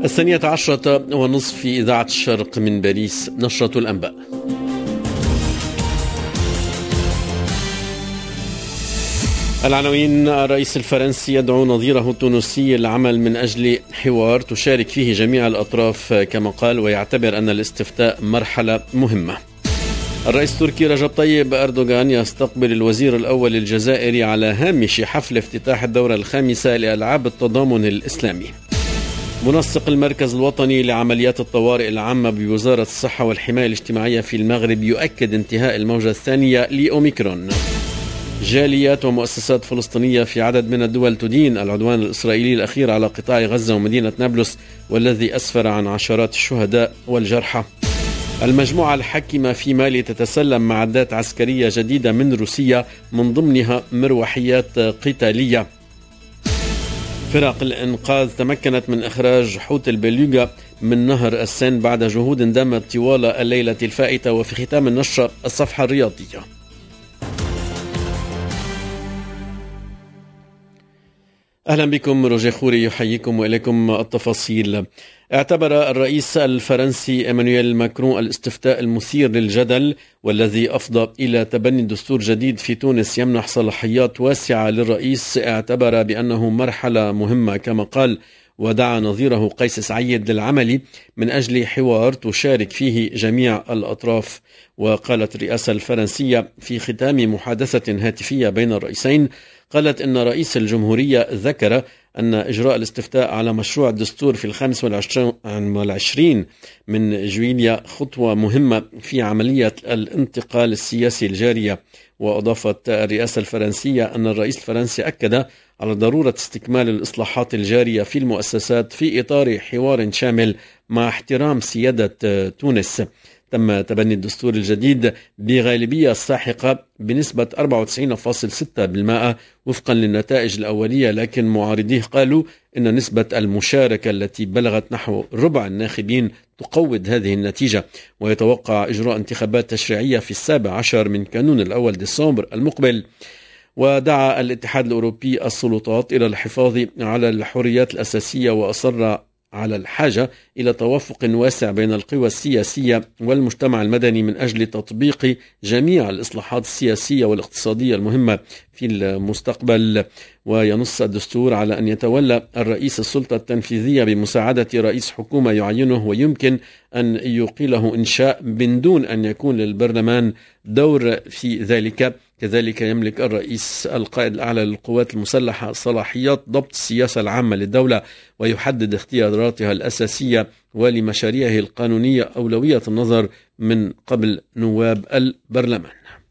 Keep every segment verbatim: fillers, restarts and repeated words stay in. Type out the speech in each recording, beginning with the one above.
الثانية عشرة ونصف في إذاعة الشرق من باريس، نشرة الأنباء. العناوين: الرئيس الفرنسي يدعو نظيره التونسي للعمل من أجل حوار تشارك فيه جميع الأطراف كما قال، ويعتبر أن الاستفتاء مرحلة مهمة. الرئيس التركي رجب طيب أردوغان يستقبل الوزير الأول الجزائري على هامش حفل افتتاح الدورة الخامسة لألعاب التضامن الإسلامي. منسق المركز الوطني لعمليات الطوارئ العامة بوزارة الصحة والحماية الاجتماعية في المغرب يؤكد انتهاء الموجة الثانية لأوميكرون. جاليات ومؤسسات فلسطينية في عدد من الدول تدين العدوان الإسرائيلي الأخير على قطاع غزة ومدينة نابلس والذي أسفر عن عشرات الشهداء والجرحى. المجموعة الحاكمة في مالي تتسلم معدات عسكرية جديدة من روسيا من ضمنها مروحيات قتالية. فرق الإنقاذ تمكنت من إخراج حوت البلوغة من نهر السين بعد جهود دامت طوال الليلة الفائتة. وفي ختام النشرة الصفحة الرياضية. أهلا بكم، روجيه خوري يحييكم وإليكم التفاصيل. اعتبر الرئيس الفرنسي إيمانويل ماكرون الاستفتاء المثير للجدل والذي أفضى إلى تبني دستور جديد في تونس يمنح صلاحيات واسعة للرئيس، اعتبر بأنه مرحلة مهمة كما قال، ودعا نظيره قيس سعيد للعمل من أجل حوار تشارك فيه جميع الأطراف. وقالت الرئاسة الفرنسية في ختام محادثة هاتفية بين الرئيسين، قالت إن رئيس الجمهورية ذكر أن إجراء الاستفتاء على مشروع الدستور في الخامس والعشرين من جويليا خطوة مهمة في عملية الانتقال السياسي الجارية. وأضافت الرئاسة الفرنسية أن الرئيس الفرنسي أكد على ضرورة استكمال الإصلاحات الجارية في المؤسسات في إطار حوار شامل مع احترام سيادة تونس. تم تبني الدستور الجديد بغالبية ساحقة بنسبة أربعة وتسعين فاصلة ستة بالمئة وفقا للنتائج الأولية، لكن معارضيه قالوا إن نسبة المشاركة التي بلغت نحو ربع الناخبين تقوض هذه النتيجة. ويتوقع إجراء انتخابات تشريعية في السابع عشر من كانون الأول ديسمبر المقبل. ودعا الاتحاد الأوروبي السلطات إلى الحفاظ على الحريات الأساسية، وأصر على الحاجة إلى توافق واسع بين القوى السياسية والمجتمع المدني من أجل تطبيق جميع الإصلاحات السياسية والاقتصادية المهمة في المستقبل. وينص الدستور على أن يتولى الرئيس السلطة التنفيذية بمساعدة رئيس حكومة يعينه، ويمكن أن يقيله إنشاء من دون أن يكون للبرلمان دور في ذلك. كذلك يملك الرئيس القائد الأعلى للقوات المسلحة صلاحيات ضبط السياسة العامة للدولة ويحدد اختياراتها الأساسية ولمشاريعه القانونية أولوية النظر من قبل نواب البرلمان.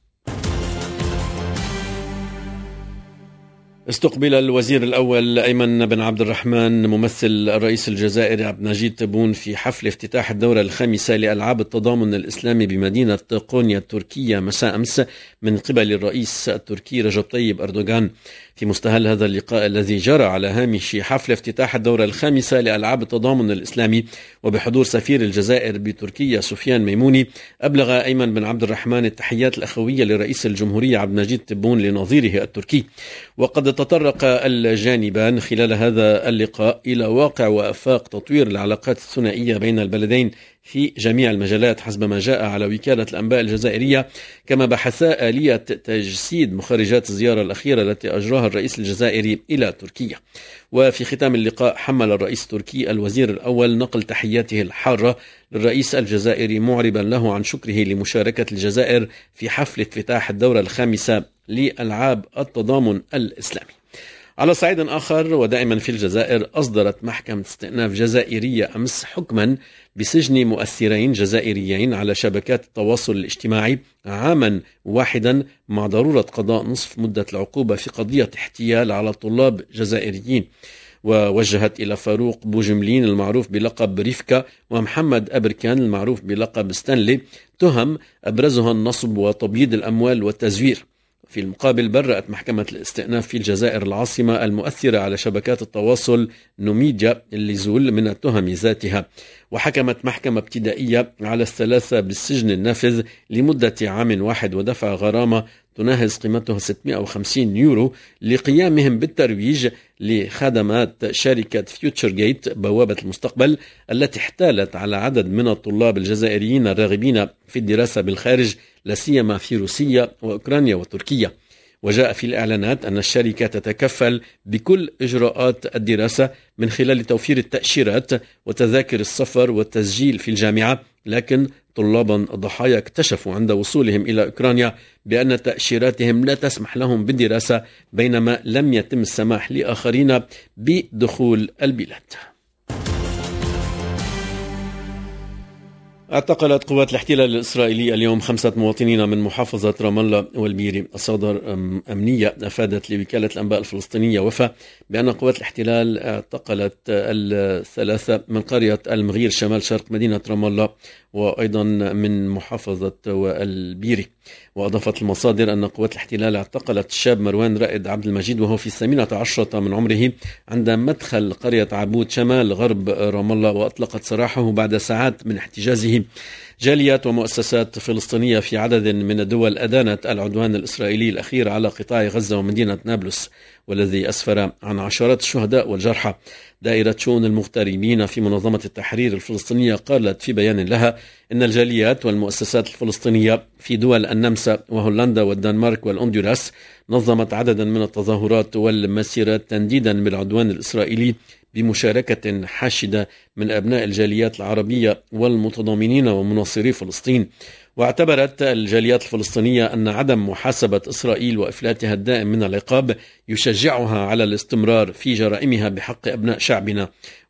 استقبل الوزير الأول أيمن بن عبد الرحمن ممثل الرئيس الجزائري عبد المجيد تبون في حفل افتتاح الدورة الخامسة لألعاب التضامن الإسلامي بمدينة قونيا التركية مساء أمس من قبل الرئيس التركي رجب طيب أردوغان. في مستهل هذا اللقاء الذي جرى على هامش حفل افتتاح الدورة الخامسة لألعاب التضامن الإسلامي وبحضور سفير الجزائر بتركيا سفيان ميموني، أبلغ أيمن بن عبد الرحمن التحيات الأخوية لرئيس الجمهورية عبد المجيد تبون لنظيره التركي. وقد تطرق الجانبان خلال هذا اللقاء إلى واقع وآفاق تطوير العلاقات الثنائية بين البلدين في جميع المجالات حسب ما جاء على وكالة الأنباء الجزائرية، كما بحثا آلية تجسيد مخرجات الزيارة الأخيرة التي أجراها الرئيس الجزائري إلى تركيا. وفي ختام اللقاء حمل الرئيس التركي الوزير الأول نقل تحياته الحارة للرئيس الجزائري معربا له عن شكره لمشاركة الجزائر في حفل افتتاح الدورة الخامسة لألعاب التضامن الإسلامي. على صعيد آخر ودائما في الجزائر، أصدرت محكمة استئناف جزائرية أمس حكما بسجن مؤثرين جزائريين على شبكات التواصل الاجتماعي عاما واحدا مع ضرورة قضاء نصف مدة العقوبة في قضية احتيال على طلاب جزائريين. ووجهت إلى فاروق بوجملين المعروف بلقب ريفكا ومحمد أبركان المعروف بلقب ستانلي تهم أبرزها النصب وتبييض الأموال والتزوير. في المقابل برأت محكمة الاستئناف في الجزائر العاصمة المؤثرة على شبكات التواصل نوميديا الليزول من التهم ذاتها، وحكمت محكمة ابتدائية على الثلاثة بالسجن النافذ لمدة عام واحد ودفع غرامة تناهز قيمتها ستمائة وخمسين يورو لقيامهم بالترويج لخدمات شركة فيوتشر جيت بوابة المستقبل التي احتالت على عدد من الطلاب الجزائريين الراغبين في الدراسة بالخارج، لا سيما في روسيا وأوكرانيا وتركيا. وجاء في الإعلانات أن الشركة تتكفل بكل إجراءات الدراسة من خلال توفير التأشيرات وتذاكر السفر والتسجيل في الجامعة، لكن طلابا الضحايا اكتشفوا عند وصولهم إلى أوكرانيا بأن تأشيراتهم لا تسمح لهم بالدراسة، بينما لم يتم السماح لآخرين بدخول البلاد. اعتقلت قوات الاحتلال الإسرائيلي اليوم خمسة مواطنين من محافظة رام الله والبيري. مصادر أمنية أفادت لوكالة الأنباء الفلسطينية وفا بأن قوات الاحتلال اعتقلت الثلاثة من قرية المغير شمال شرق مدينة رام الله وأيضا من محافظة والبيري. وأضافت المصادر أن قوات الاحتلال اعتقلت الشاب مروان رائد عبد المجيد وهو في الثامنة عشرة من عمره عند مدخل قرية عبود شمال غرب رام الله، وأطلقت سراحه بعد ساعات من احتجازه. جاليات ومؤسسات فلسطينية في عدد من الدول أدانت العدوان الإسرائيلي الأخير على قطاع غزة ومدينة نابلس، والذي أسفر عن عشرات الشهداء والجرحى. دائرة شؤون المغتربين في منظمة التحرير الفلسطينية قالت في بيان لها إن الجاليات والمؤسسات الفلسطينية في دول النمسا وهولندا والدنمارك والأندوراس نظمت عددا من التظاهرات والمسيرات تنديدا بالعدوان الإسرائيلي بمشاركة حاشدة من أبناء الجاليات العربية والمتضامنين ومناصري فلسطين. واعتبرت الجاليات الفلسطينية أن عدم محاسبة إسرائيل وإفلاتها الدائم من العقاب يشجعها على الاستمرار في جرائمها بحق أبناء شعبنا،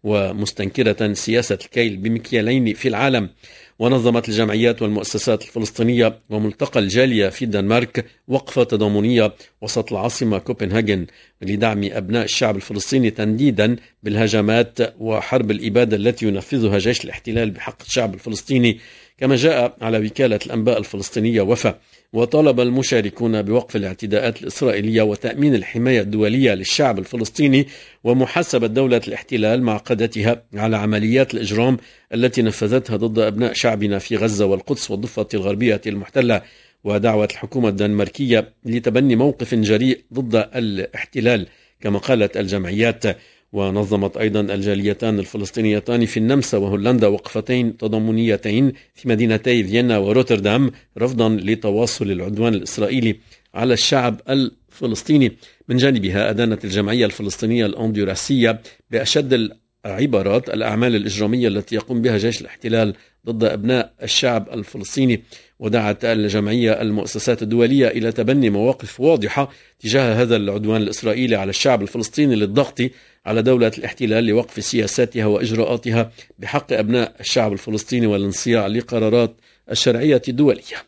ومستنكرة سياسة الكيل بمكيالين في العالم. ونظمت الجمعيات والمؤسسات الفلسطينية وملتقى الجالية في الدنمارك وقفة تضامنية وسط العاصمة كوبنهاجن لدعم أبناء الشعب الفلسطيني تنديدا بالهجمات وحرب الإبادة التي ينفذها جيش الاحتلال بحق الشعب الفلسطيني، كما جاء على وكالة الأنباء الفلسطينية وفا. وطالب المشاركون بوقف الاعتداءات الإسرائيلية وتأمين الحماية الدولية للشعب الفلسطيني ومحاسبة دولة الاحتلال مع قادتها على عمليات الإجرام التي نفذتها ضد أبناء شعبنا في غزة والقدس والضفة الغربية المحتلة، ودعوة الحكومة الدنماركية لتبني موقف جريء ضد الاحتلال كما قالت الجمعيات. ونظمت أيضا الجاليتان الفلسطينيتان في النمسا وهولندا وقفتين تضامنيتين في مدينتي فيينا وروتردام رفضا لتواصل العدوان الإسرائيلي على الشعب الفلسطيني. من جانبها أدانت الجمعية الفلسطينية الأندوراسية بأشد العبارات الأعمال الإجرامية التي يقوم بها جيش الاحتلال ضد أبناء الشعب الفلسطيني. ودعت الجمعية المؤسسات الدولية إلى تبني مواقف واضحة تجاه هذا العدوان الإسرائيلي على الشعب الفلسطيني للضغط على دولة الاحتلال لوقف سياساتها وإجراءاتها بحق أبناء الشعب الفلسطيني والانصياع لقرارات الشرعية الدولية.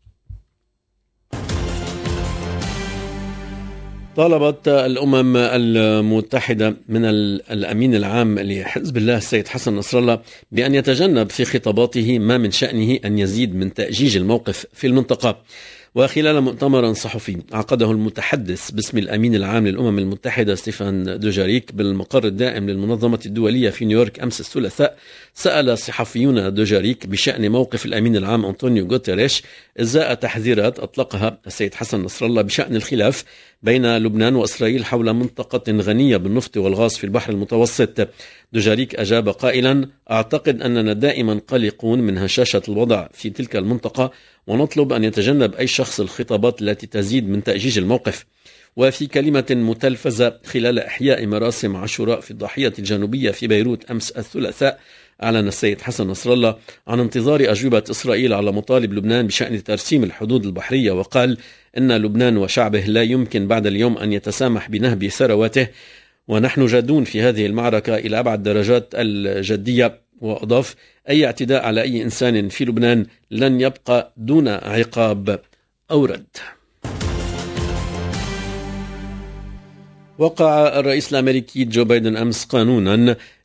طالبت الأمم المتحدة من الأمين العام لحزب الله السيد حسن نصر الله بأن يتجنب في خطاباته ما من شأنه أن يزيد من تأجيج الموقف في المنطقة. وخلال مؤتمر صحفي عقده المتحدث باسم الأمين العام للأمم المتحدة ستيفان دوجاريك بالمقر الدائم للمنظمة الدولية في نيويورك أمس الثلاثاء، سأل صحفيون دوجاريك بشأن موقف الأمين العام أنطونيو غوتيريش إزاء تحذيرات أطلقها السيد حسن نصر الله بشأن الخلاف بين لبنان وإسرائيل حول منطقة غنية بالنفط والغاز في البحر المتوسط. دوجاريك أجاب قائلا: أعتقد أننا دائما قلقون من هشاشة الوضع في تلك المنطقة، ونطلب أن يتجنب أي شخص الخطابات التي تزيد من تأجيج الموقف. وفي كلمة متلفزة خلال إحياء مراسم عاشوراء في الضاحية الجنوبية في بيروت أمس الثلاثاء، أعلن السيد حسن نصر الله عن انتظار أجوبة إسرائيل على مطالب لبنان بشأن ترسيم الحدود البحرية، وقال إن لبنان وشعبه لا يمكن بعد اليوم أن يتسامح بنهب ثرواته، ونحن جادون في هذه المعركة إلى أبعد درجات الجدية. وأضاف: أي اعتداء على أي إنسان في لبنان لن يبقى دون عقاب أو رد. وقع الرئيس الأمريكي جو بايدن أمس قانونا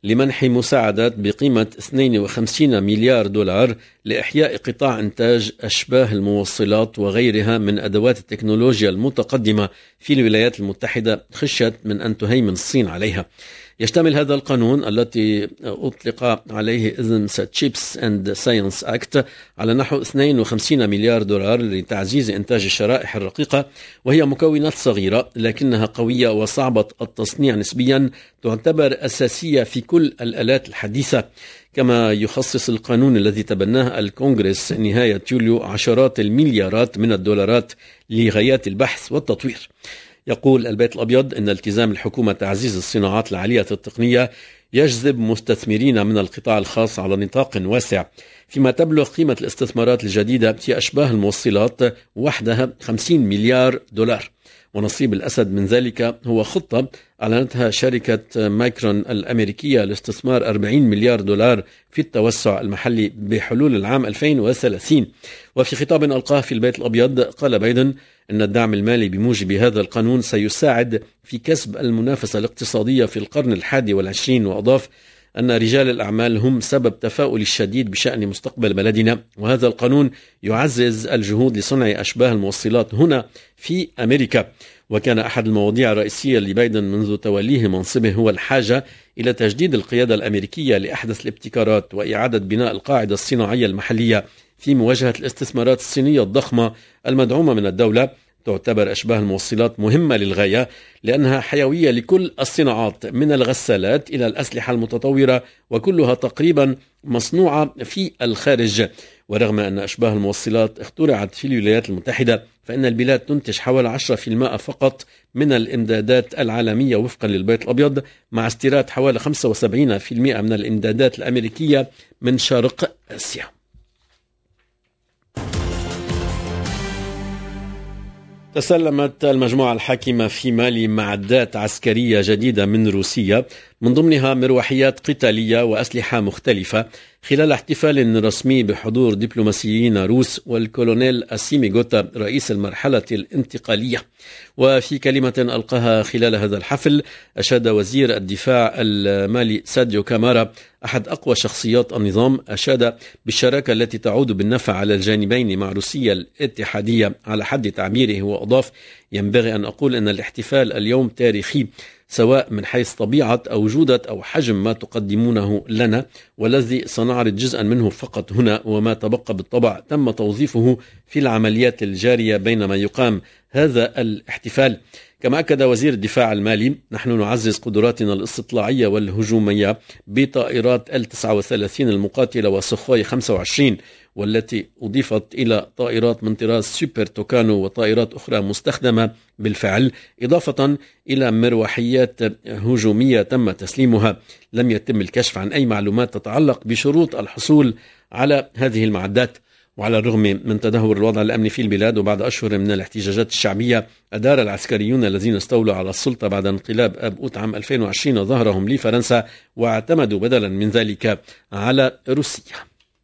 لمنح مساعدات بقيمة اثنين وخمسين مليار دولار لإحياء قطاع إنتاج أشباه الموصلات وغيرها من أدوات التكنولوجيا المتقدمة في الولايات المتحدة خشية من أن تهيمن الصين عليها. يشتمل هذا القانون التي أطلق عليه اسم Chips and Science Act على نحو اثنين وخمسين مليار دولار لتعزيز إنتاج الشرائح الرقيقة، وهي مكونات صغيرة لكنها قوية وصعبة التصنيع نسبيا، تعتبر أساسية في كل الآلات الحديثة. كما يخصص القانون الذي تبناه الكونغرس نهاية يوليو عشرات المليارات من الدولارات لغايات البحث والتطوير. يقول البيت الأبيض إن التزام الحكومة تعزيز الصناعات العالية التقنية يجذب مستثمرين من القطاع الخاص على نطاق واسع، فيما تبلغ قيمة الاستثمارات الجديدة في أشباه الموصلات وحدها خمسين مليار دولار. ونصيب الأسد من ذلك هو خطة أعلنتها شركة مايكرون الأمريكية لاستثمار أربعين مليار دولار في التوسع المحلي بحلول العام ألفين وثلاثين. وفي خطاب ألقاه في البيت الأبيض قال بايدن أن الدعم المالي بموجب هذا القانون سيساعد في كسب المنافسة الاقتصادية في القرن الحادي والعشرين، وأضاف أن رجال الأعمال هم سبب تفاؤل الشديد بشأن مستقبل بلدنا، وهذا القانون يعزز الجهود لصنع أشباه الموصلات هنا في أمريكا. وكان أحد المواضيع الرئيسية لبايدن منذ توليه منصبه هو الحاجة إلى تجديد القيادة الأمريكية لأحدث الابتكارات وإعادة بناء القاعدة الصناعية المحلية في مواجهة الاستثمارات الصينية الضخمة المدعومة من الدولة. تعتبر أشباه الموصلات مهمة للغاية لأنها حيوية لكل الصناعات من الغسالات إلى الأسلحة المتطورة، وكلها تقريبا مصنوعة في الخارج. ورغم أن أشباه الموصلات اخترعت في الولايات المتحدة، فإن البلاد تنتج حوالي عشرة بالمئة فقط من الإمدادات العالمية وفقا للبيت الأبيض، مع استيراد حوالي خمسة وسبعين بالمئة من الإمدادات الأمريكية من شرق آسيا. تسلمت المجموعة الحاكمة في مالي معدات عسكرية جديدة من روسيا، من ضمنها مروحيات قتالية وأسلحة مختلفة، خلال احتفال رسمي بحضور دبلوماسيين روس والكولونيل أسيمي غوتا رئيس المرحلة الانتقالية. وفي كلمة ألقاها خلال هذا الحفل، أشاد وزير الدفاع المالي ساديو كامارا أحد أقوى شخصيات النظام، أشاد بالشراكة التي تعود بالنفع على الجانبين مع روسيا الاتحادية على حد تعبيره، وأضاف: ينبغي أن أقول أن الاحتفال اليوم تاريخي، سواء من حيث طبيعة أو جودة أو حجم ما تقدمونه لنا، والذي سنعرض جزءا منه فقط هنا، وما تبقى بالطبع تم توظيفه في العمليات الجارية بينما يقام هذا الاحتفال. كما أكد وزير الدفاع المالي: نحن نعزز قدراتنا الاستطلاعية والهجومية بطائرات إل تسعة وثلاثين المقاتلة وسخوي خمسة وعشرين، والتي أضيفت إلى طائرات من طراز سوبر توكانو وطائرات أخرى مستخدمة بالفعل، إضافة إلى مروحيات هجومية تم تسليمها. لم يتم الكشف عن أي معلومات تتعلق بشروط الحصول على هذه المعدات. وعلى الرغم من تدهور الوضع الأمني في البلاد وبعد أشهر من الاحتجاجات الشعبية، أدار العسكريون الذين استولوا على السلطة بعد انقلاب آب أوت عام ألفين وعشرين ظهرهم لفرنسا، واعتمدوا بدلا من ذلك على روسيا.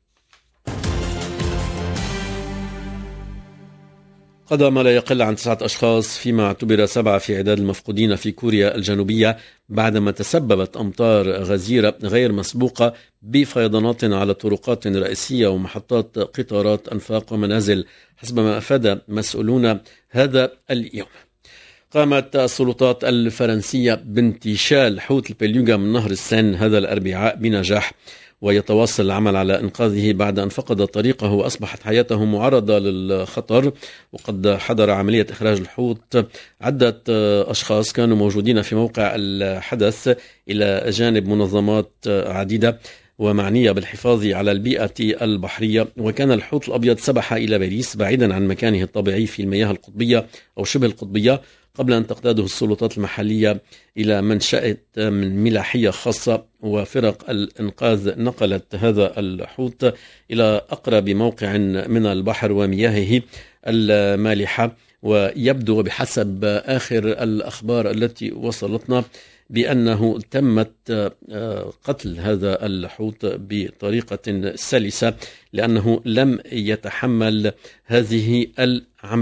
قضى ما لا يقل عن تسعة أشخاص، فيما اعتبر سبعة في عداد المفقودين في كوريا الجنوبية، بعدما تسببت أمطار غزيرة غير مسبوقة بفيضانات على طرقات رئيسية ومحطات قطارات أنفاق ومنازل، حسب ما أفاد مسؤولون هذا اليوم. قامت السلطات الفرنسية بانتشال حوت البليوغا من نهر السين هذا الأربعاء بنجاح، ويتواصل العمل على إنقاذه بعد أن فقد طريقه وأصبحت حياته معرضة للخطر. وقد حضر عملية إخراج الحوت عدة أشخاص كانوا موجودين في موقع الحدث إلى جانب منظمات عديدة ومعنية بالحفاظ على البيئة البحرية. وكان الحوت الأبيض سبح إلى باريس بعيدا عن مكانه الطبيعي في المياه القطبية أو شبه القطبية، قبل أن تقتاده السلطات المحلية إلى منشأة من ملاحية خاصة. وفرق الإنقاذ نقلت هذا الحوت إلى أقرب موقع من البحر ومياهه المالحة. ويبدو بحسب آخر الأخبار التي وصلتنا بأنه تمت قتل هذا الحوت بطريقة سلسة، لأنه لم يتحمل هذه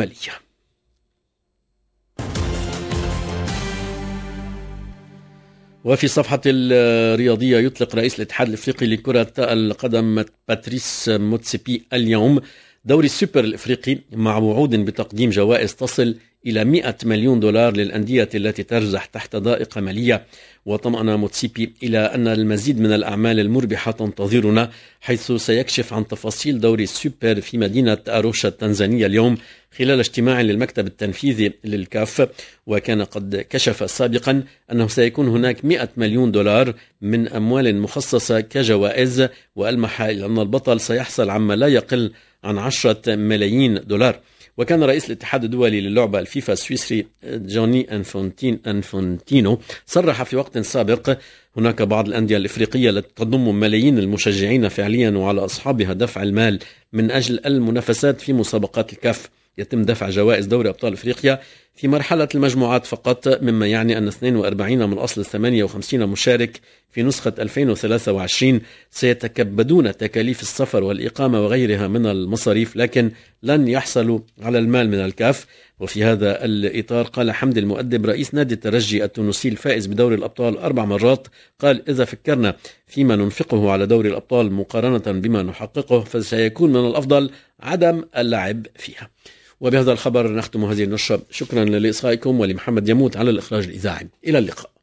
العملية. وفي صفحة الرياضية يطلق رئيس الاتحاد الافريقي لكرة القدم باتريس موتسيبي اليوم دوري السوبر الافريقي مع وعود بتقديم جوائز تصل إلى مئة مليون دولار للأندية التي ترزح تحت ضائقة مالية. وطمأن موتسيبي إلى أن المزيد من الأعمال المربحة تنتظرنا، حيث سيكشف عن تفاصيل دوري السوبر في مدينة أروشا التنزانية اليوم خلال اجتماع للمكتب التنفيذي للكاف. وكان قد كشف سابقا أنه سيكون هناك مئة مليون دولار من أموال مخصصة كجوائز، وألمح إلى أن البطل سيحصل عما لا يقل عن عشرة ملايين دولار. وكان رئيس الاتحاد الدولي للعبة الفيفا السويسري جوني أنفونتين أنفونتينو صرح في وقت سابق هناك بعض الأندية الإفريقية التي تضم ملايين المشجعين فعليا، وعلى أصحابها دفع المال من أجل المنافسات في مسابقات الكاف. يتم دفع جوائز دوري أبطال إفريقيا في مرحلة المجموعات فقط، مما يعني أن اثنين وأربعين من أصل ثمانية وخمسين مشارك في نسخة ألفين وثلاثة وعشرين سيتكبدون تكاليف السفر والإقامة وغيرها من المصاريف، لكن لن يحصلوا على المال من الكاف. وفي هذا الإطار قال حمدي المؤدب رئيس نادي الترجي التونسي الفائز بدوري الأبطال أربع مرات، قال: إذا فكرنا فيما ننفقه على دوري الأبطال مقارنة بما نحققه فسيكون من الأفضل عدم اللعب فيها. وبهذا الخبر نختم هذه النشرة. شكرا لإصغائكم، ولمحمد يموت على الإخراج الإذاعي. إلى اللقاء.